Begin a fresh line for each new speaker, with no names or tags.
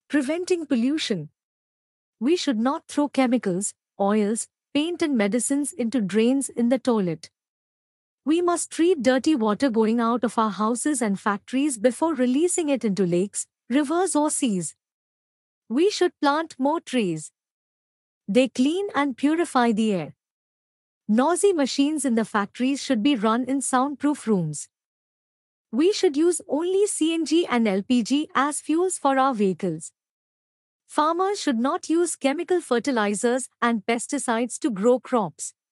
Preventing pollution. We should not throw chemicals, oils, paint and medicines into drains in the toilet. We must treat dirty water going out of our houses and factories before releasing it into lakes, rivers or seas. We should plant more trees. They clean and purify the air. Noisy machines in the factories should be run in soundproof rooms. We should use only CNG and LPG as fuels for our vehicles. Farmers should not use chemical fertilizers and pesticides to grow crops.